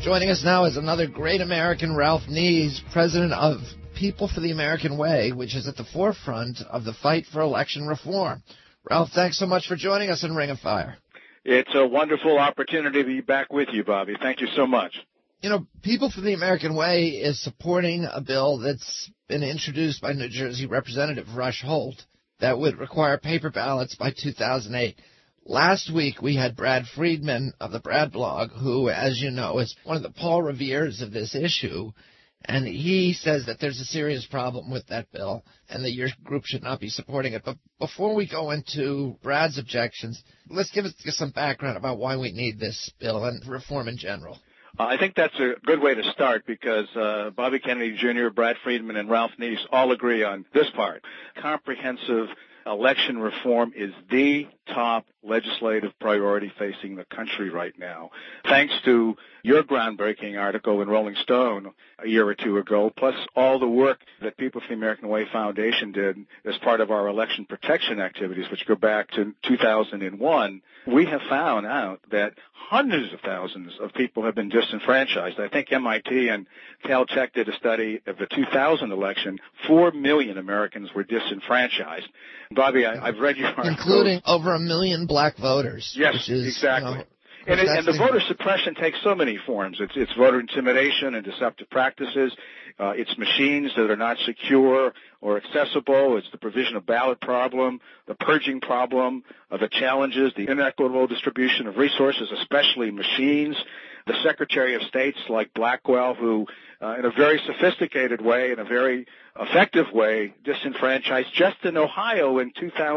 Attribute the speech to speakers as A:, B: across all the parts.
A: Joining us now is another great American, Ralph Nees, president of People for the American Way, which is at the forefront of the fight for election reform. Ralph, thanks so much for joining us in Ring of Fire.
B: It's a wonderful opportunity to be back with you, Bobby. Thank you so much.
A: You know, People for the American Way is supporting a bill that's been introduced by New Jersey Representative Rush Holt that would require paper ballots by 2008. Last week, we had Brad Friedman of the Brad blog, who, as you know, is one of the Paul Reveres of this issue, and he says that there's a serious problem with that bill and that your group should not be supporting it. But before we go into Brad's objections, let's give us some background about why we need this bill and reform in general.
B: I think that's a good way to start because Bobby Kennedy Jr., Brad Friedman, and Ralph Nees all agree on this part. Comprehensive election reform is the top legislative priority facing the country right now. Thanks to your groundbreaking article in Rolling Stone a year or two ago, plus all the work that People for the American Way Foundation did as part of our election protection activities, which go back to 2001, we have found out that hundreds of thousands of people have been disenfranchised. I think MIT and Caltech did a study of the 2000 election. 4 million Americans were disenfranchised. Bobby, I've read your article.
A: Including over 1 million black voters.
B: Yes,
A: which is,
B: exactly. And the voter suppression takes so many forms. It's voter intimidation and deceptive practices. It's machines that are not secure or accessible. It's the provision of ballot problem, the purging problem, the challenges, the inequitable distribution of resources, especially machines. The Secretary of States like Blackwell, who in a very sophisticated way, in a very effective way, disenfranchised just in Ohio in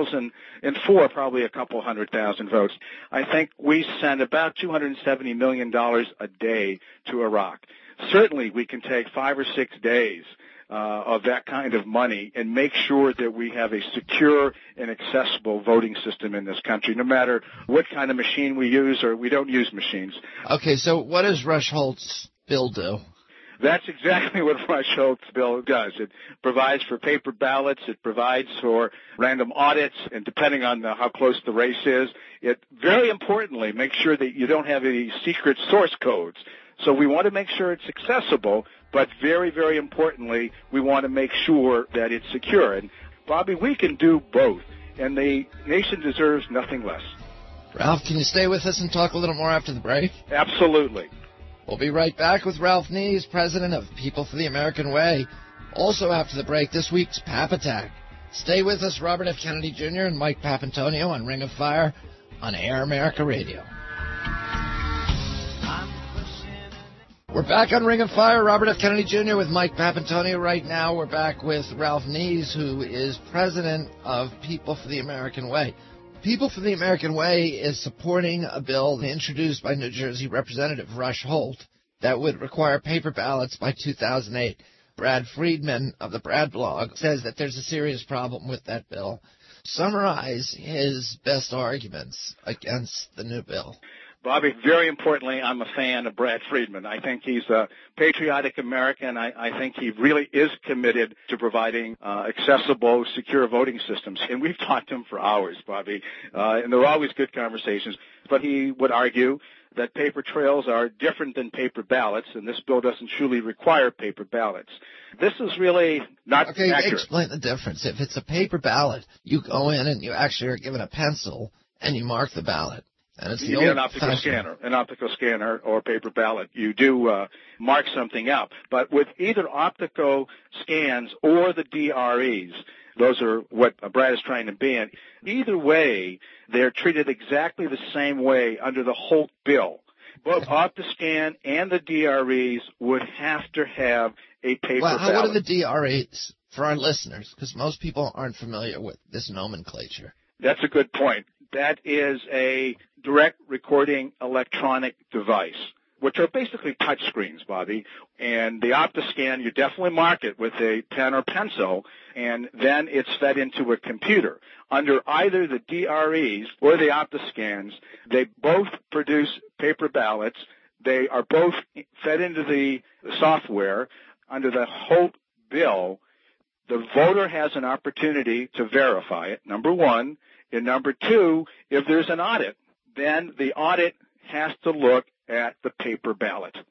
B: 2004, probably a couple 100,000 votes. I think we send about $270 million a day to Iraq. Certainly we can take 5 or 6 days of that kind of money and make sure that we have a secure and accessible voting system in this country, no matter what kind of machine we use or we don't use machines.
A: Okay, so what does Rush Holt's bill do?
B: That's exactly what Rush Holt's bill does. It provides for paper ballots. It provides for random audits, and depending on how close the race is, it very importantly makes sure that you don't have any secret source codes. So we want to make sure it's accessible, but very, very importantly, we want to make sure that it's secure. And, Bobby, we can do both, and the nation deserves nothing less.
A: Ralph, can you stay with us and talk a little more after the break?
B: Absolutely.
A: We'll be right back with Ralph Nees, president of People for the American Way. Also after the break, this week's Pap Attack. Stay with us, Robert F. Kennedy Jr. and Mike Papantonio on Ring of Fire on Air America Radio. We're back on Ring of Fire. Robert F. Kennedy Jr. with Mike Papantonio. Right now we're back with Ralph Nees, who is president of People for the American Way. People for the American Way is supporting a bill introduced by New Jersey Representative Rush Holt that would require paper ballots by 2008. Brad Friedman of the Brad blog says that there's a serious problem with that bill. Summarize his best arguments against the new bill.
B: Bobby, very importantly, I'm a fan of Brad Friedman. I think he's a patriotic American. I think he really is committed to providing accessible, secure voting systems. And we've talked to him for hours, Bobby, and there are always good conversations. But he would argue that paper trails are different than paper ballots, and this bill doesn't truly require paper ballots. This is really not accurate.
A: Okay, explain the difference. If it's a paper ballot, you go in and you actually are given a pencil and you mark the ballot. And it's
B: you need an optical scanner or paper ballot. You do mark something out. But with either optical scans or the DREs, those are what Brad is trying to ban. Either way, they're treated exactly the same way under the Holt bill. Both OptiScan and the DREs would have to have a paper ballot.
A: What are the DREs for our listeners? Because most people aren't familiar with this nomenclature.
B: That's a good point. That is a direct recording electronic device, which are basically touch screens, Bobby. And the OptiScan, you definitely mark it with a pen or pencil, and then it's fed into a computer. Under either the DREs or the OptiScans, they both produce paper ballots. They are both fed into the software. Under the Holt bill, the voter has an opportunity to verify it, number one. And number two, if there's an audit, then the audit has to look at the paper ballot.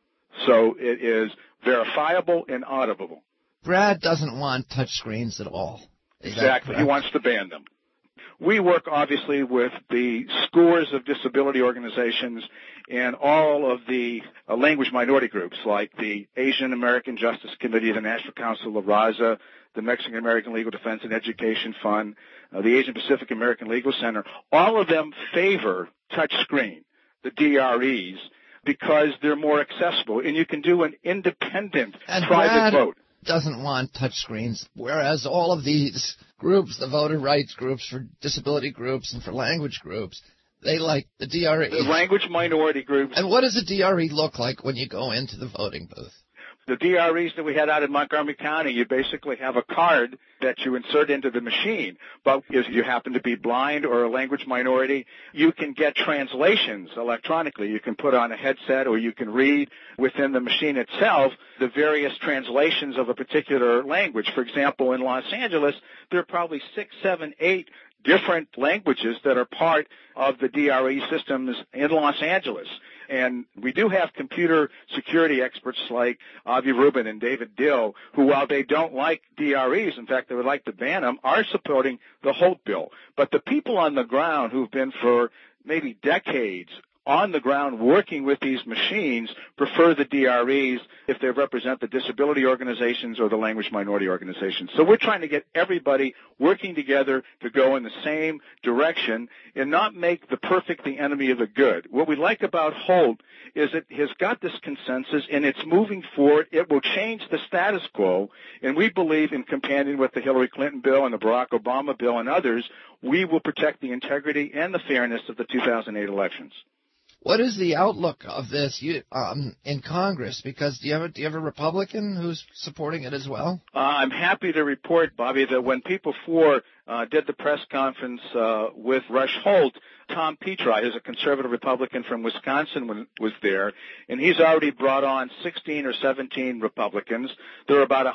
B: So it is verifiable and audible.
A: Brad doesn't want touch screens at all.
B: Exactly. He wants to ban them. We work obviously with the scores of disability organizations and all of the language minority groups like the Asian American Justice Committee, the National Council of RAZA, the Mexican American Legal Defense and Education Fund, the Asian Pacific American Legal Center. All of them favor touchscreen, the DREs, because they're more accessible, and you can do an independent private vote.
A: Doesn't want touchscreens, whereas all of these groups, the voter rights groups, for disability groups, and for language groups, they like the DRE.
B: The language minority groups.
A: And what does a DRE look like when you go into the voting booth?
B: The DREs that we had out in Montgomery County, you basically have a card that you insert into the machine. But if you happen to be blind or a language minority, you can get translations electronically. You can put on a headset or you can read within the machine itself the various translations of a particular language. For example, in Los Angeles, there are probably 6, 7, 8 different languages that are part of the DRE systems in Los Angeles. And we do have computer security experts like Avi Rubin and David Dill, who, while they don't like DREs, in fact, they would like to ban them, are supporting the Holt bill. But the people on the ground who've been for maybe decades on the ground working with these machines prefer the DREs if they represent the disability organizations or the language minority organizations. So we're trying to get everybody working together to go in the same direction and not make the perfect the enemy of the good. What we like about Holt is it has got this consensus and it's moving forward. It will change the status quo, and we believe in companion with the Hillary Clinton bill and the Barack Obama bill and others, we will protect the integrity and the fairness of the 2008 elections.
A: What is the outlook of this in Congress? Because do you have a Republican who's supporting it as well?
B: I'm happy to report, Bobby, that when People For did the press conference with Rush Holt, Tom Petri, who's a conservative Republican from Wisconsin, was there, and he's already brought on 16 or 17 Republicans. There are about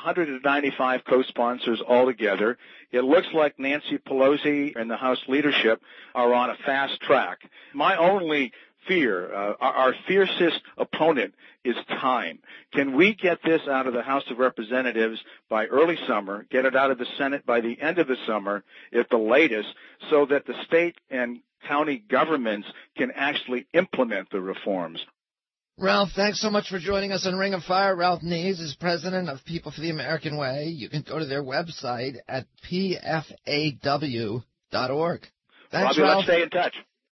B: 195 co-sponsors altogether. It looks like Nancy Pelosi and the House leadership are on a fast track. My only fear, our fiercest opponent is time. Can we get this out of the House of Representatives by early summer, get it out of the Senate by the end of the summer at the latest, so that the state and county governments can actually implement the reforms?
A: Ralph, thanks so much for joining us on Ring of Fire. Ralph Nees is president of People for the American Way. You can go to their website at pfaw.org. Thanks,
B: Bobby,
A: Ralph.
B: let's stay in touch.